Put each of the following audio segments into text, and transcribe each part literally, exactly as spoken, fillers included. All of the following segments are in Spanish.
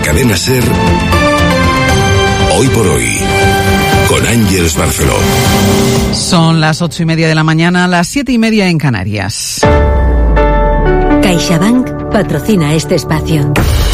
Cadena SER, Hoy por Hoy, con Ángeles Barceló. Son las ocho y media de la mañana, las siete y media en Canarias. CaixaBank patrocina este espacio.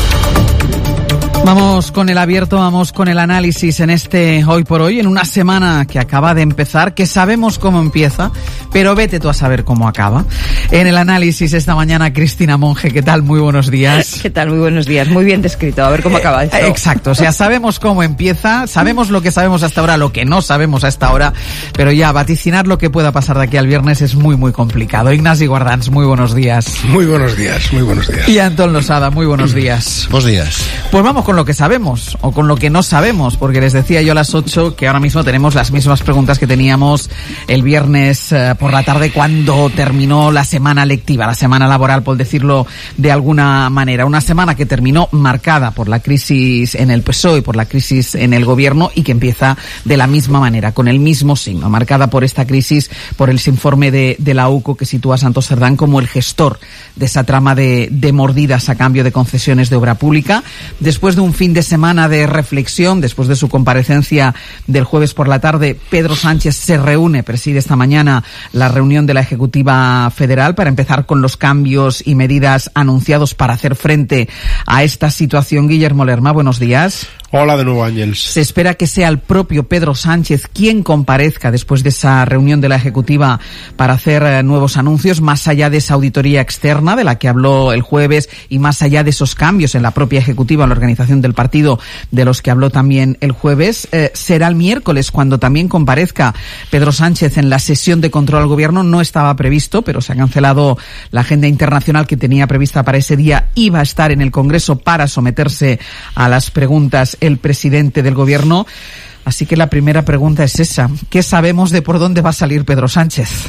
Vamos con el abierto, vamos con el análisis en este Hoy por Hoy, en una semana que acaba de empezar, que sabemos cómo empieza, pero vete tú a saber cómo acaba. En el análisis esta mañana, Cristina Monge, ¿qué tal? Muy buenos días. ¿Qué tal? Muy buenos días. Muy bien descrito. A ver cómo acaba esto. Eh, exacto, o sea, sabemos cómo empieza, sabemos lo que sabemos hasta ahora, lo que no sabemos hasta ahora, pero ya vaticinar lo que pueda pasar de aquí al viernes es muy, muy complicado. Ignasi Guardans, muy buenos días. Muy buenos días, muy buenos días. Y Antón Losada, muy buenos días. Buenos días. Pues vamos con lo que sabemos, o con lo que no sabemos, porque les decía yo a las ocho que ahora mismo tenemos las mismas preguntas que teníamos el viernes eh, por la tarde cuando terminó la semana lectiva, la semana laboral, por decirlo de alguna manera. Una semana que terminó marcada por la crisis en el P S O E y por la crisis en el gobierno, y que empieza de la misma manera, con el mismo signo, marcada por esta crisis, por el informe de, de la U C O que sitúa a Santos Cerdán como el gestor de esa trama de, de mordidas a cambio de concesiones de obra pública. Después de un fin de semana de reflexión, después de su comparecencia del jueves por la tarde, Pedro Sánchez se reúne, preside esta mañana la reunión de la Ejecutiva Federal para empezar con los cambios y medidas anunciados para hacer frente a esta situación. Guillermo Lerma, buenos días. Hola de nuevo, Ángels. Se espera que sea el propio Pedro Sánchez quien comparezca después de esa reunión de la Ejecutiva para hacer eh, nuevos anuncios, más allá de esa auditoría externa de la que habló el jueves y más allá de esos cambios en la propia Ejecutiva, en la organización del partido, de los que habló también el jueves. Eh, será el miércoles cuando también comparezca Pedro Sánchez en la sesión de control al gobierno. No estaba previsto, pero se ha cancelado la agenda internacional que tenía prevista para ese día. Iba a estar en el Congreso para someterse a las preguntas el presidente del gobierno. Así que la primera pregunta es esa. ¿Qué sabemos de por dónde va a salir Pedro Sánchez?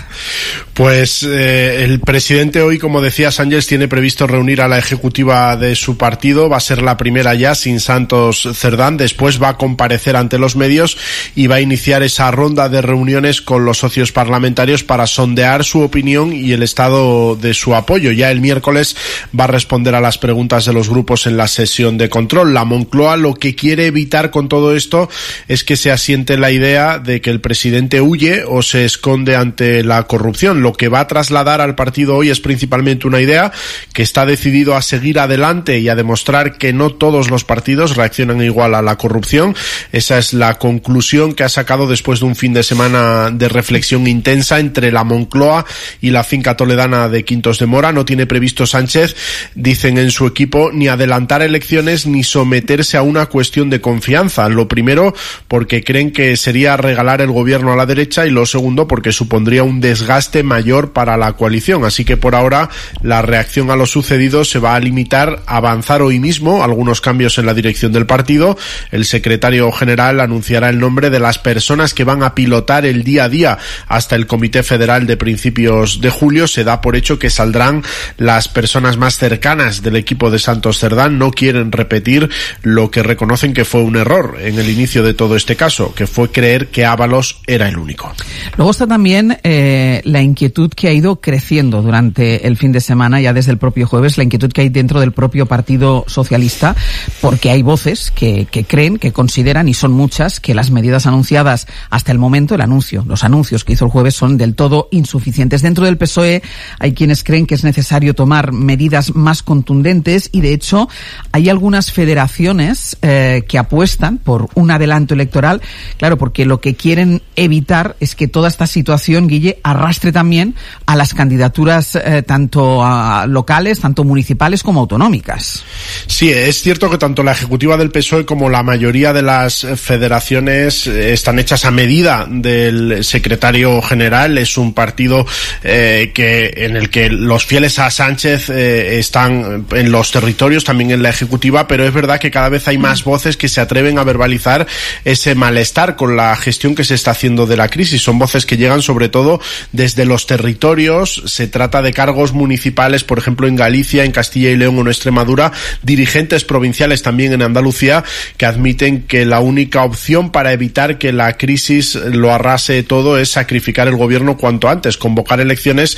Pues eh, el presidente hoy, como decía Sánchez, tiene previsto reunir a la ejecutiva de su partido. Va a ser la primera ya sin Santos Cerdán. Después va a comparecer ante los medios y va a iniciar esa ronda de reuniones con los socios parlamentarios para sondear su opinión y el estado de su apoyo. Ya el miércoles va a responder a las preguntas de los grupos en la sesión de control. La Moncloa lo que quiere evitar con todo esto es que se asiente la idea de que el presidente huye o se esconde ante la corrupción. Lo que va a trasladar al partido hoy es principalmente una idea que está decidido a seguir adelante y a demostrar que no todos los partidos reaccionan igual a la corrupción. Esa es la conclusión que ha sacado después de un fin de semana de reflexión intensa entre la Moncloa y la finca toledana de Quintos de Mora. No tiene previsto Sánchez, dicen en su equipo, ni adelantar elecciones ni someterse a una cuestión de confianza. Lo primero, porque creen que sería regalar el gobierno a la derecha, y lo segundo, porque supondría un desgaste mayor para la coalición. Así que por ahora la reacción a lo sucedido se va a limitar a avanzar hoy mismo algunos cambios en la dirección del partido. El secretario general anunciará el nombre de las personas que van a pilotar el día a día hasta el Comité Federal de principios de julio. Se da por hecho que saldrán las personas más cercanas del equipo de Santos Cerdán. No quieren repetir lo que reconocen que fue un error en el inicio de todo este caso, que fue creer que Ábalos era el único. Luego está también eh, la inquietud que ha ido creciendo durante el fin de semana, ya desde el propio jueves, la inquietud que hay dentro del propio Partido Socialista, porque hay voces que, que creen, que consideran, y son muchas, que las medidas anunciadas hasta el momento, el anuncio, los anuncios que hizo el jueves son del todo insuficientes. Dentro del P S O E hay quienes creen que es necesario tomar medidas más contundentes, y de hecho hay algunas federaciones eh, que apuestan por un adelanto electoral, claro, porque lo que quieren evitar es que toda esta situación, Guille, arrastre también a las candidaturas eh, tanto a locales, tanto municipales como autonómicas. Sí, es cierto que tanto la ejecutiva del P S O E como la mayoría de las federaciones están hechas a medida del secretario general. Es un partido eh, que en el que los fieles a Sánchez eh, están en los territorios, también en la ejecutiva, pero es verdad que cada vez hay más voces que se atreven a verbalizar ese malestar con la gestión que se está haciendo de la crisis. Son voces que llegan sobre todo desde los territorios. Se trata de cargos municipales, por ejemplo en Galicia, en Castilla y León o en Extremadura, dirigentes provinciales también en Andalucía, que admiten que la única opción para evitar que la crisis lo arrase todo es sacrificar el gobierno cuanto antes, convocar elecciones